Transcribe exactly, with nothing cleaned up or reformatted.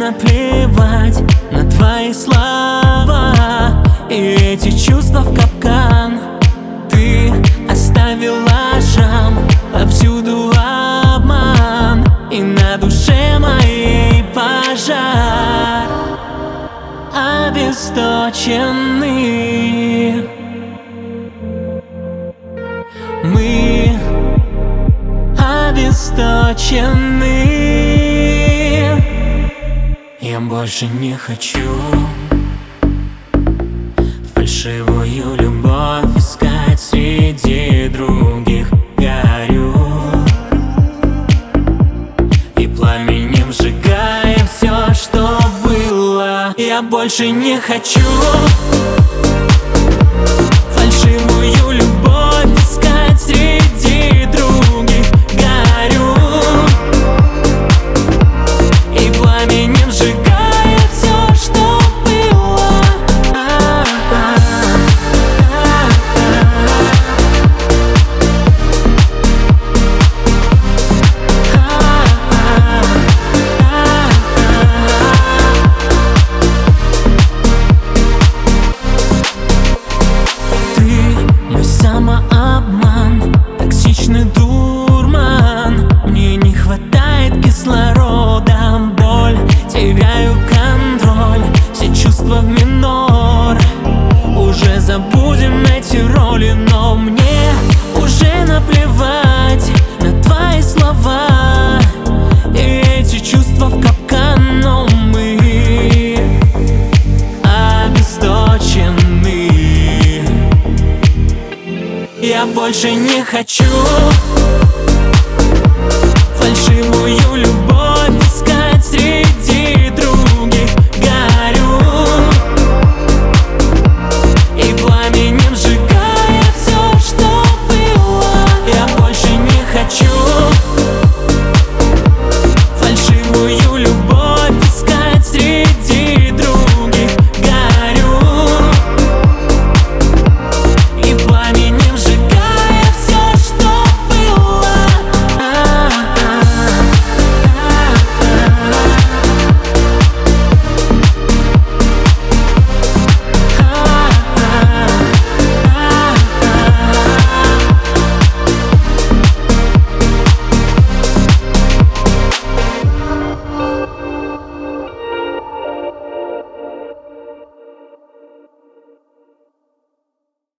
наплевать на твои слова и эти чувства в капкан. Ты оставила шрам, повсюду обман, и на душе моей пожар. Обесточены мы, обесточены. Я больше не хочу фальшивую любовь искать среди других. Горю и пламенем сжигая все, что было. Я больше не хочу фальшивую любовь искать среди других. Горю и пламенем сжигая все, что было. Ты мой самообман, токсичный дурман. Мне не хватает кислорода, боль, теряю контроль, все чувства в минор. Уже забудем эти роли, но мне уже наплевать на твои слова и эти чувства в капкан. Но мы обесточены. Я больше не хочу фальшивую любовь